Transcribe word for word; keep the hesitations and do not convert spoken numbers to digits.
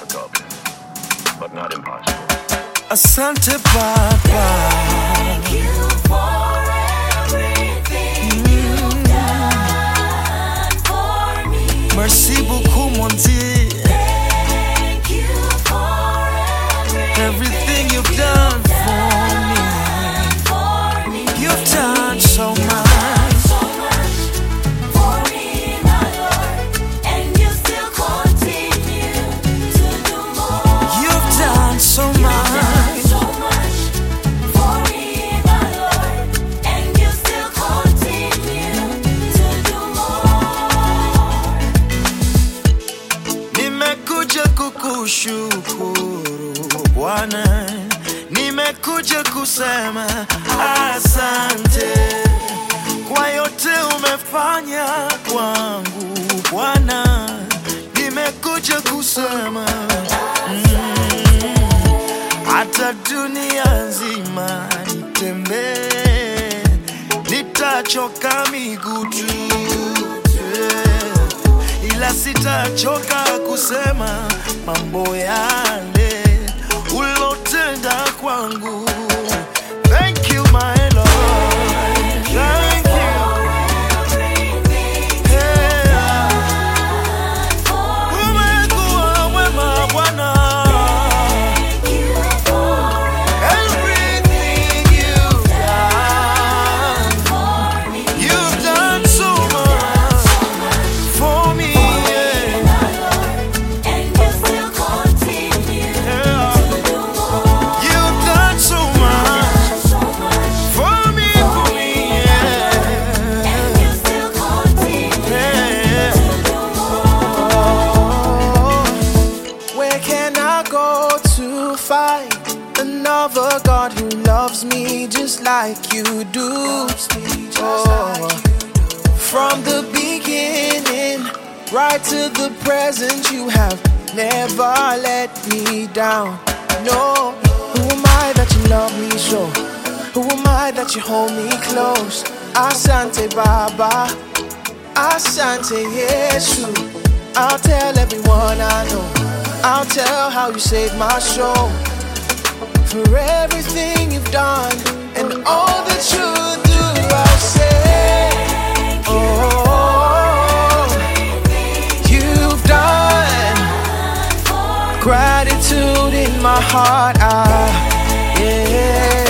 difficult, but not impossible. Asante Baba. Thank you for everything you've done for me. Merci beaucoup, mon Dieu. Thank you for everything, Everything you've done for me. for me. You've done so much. So much for me, my Lord, and you still continue to do more. You've done so much. So much for me, my Lord, and you still continue to do more. Nimekuja kukushukuru Bwana, nimekuja kusema asante kwa yote umefanya kwangu Bwana, nimekuja kusema hata dunia nzima nitembee, nitachoka miguu tu, ila sitachoka kusema mambo yale ulotenda kwangu. Thank you my Lord, thank you. Yeah. Umekuwa mwema Bwana. Everything you've done, you've done so much for me, yeah. And you still continue Yeah. to do more. You've done so much So much, for me, for me, yeah. and you still continue Yeah. to do more. Where can I go to find another God who loves me just like you do? Oh, from the beginning right to the present, you have never let me down. No, who am I that you love me so? Who am I that you hold me close? Asante Baba, Asante Yesu. I'll tell everyone I know. I'll tell how you saved my soul. For everything you've done and all that you do, I'll say, oh, you've done. Gratitude in my heart, ah, yeah.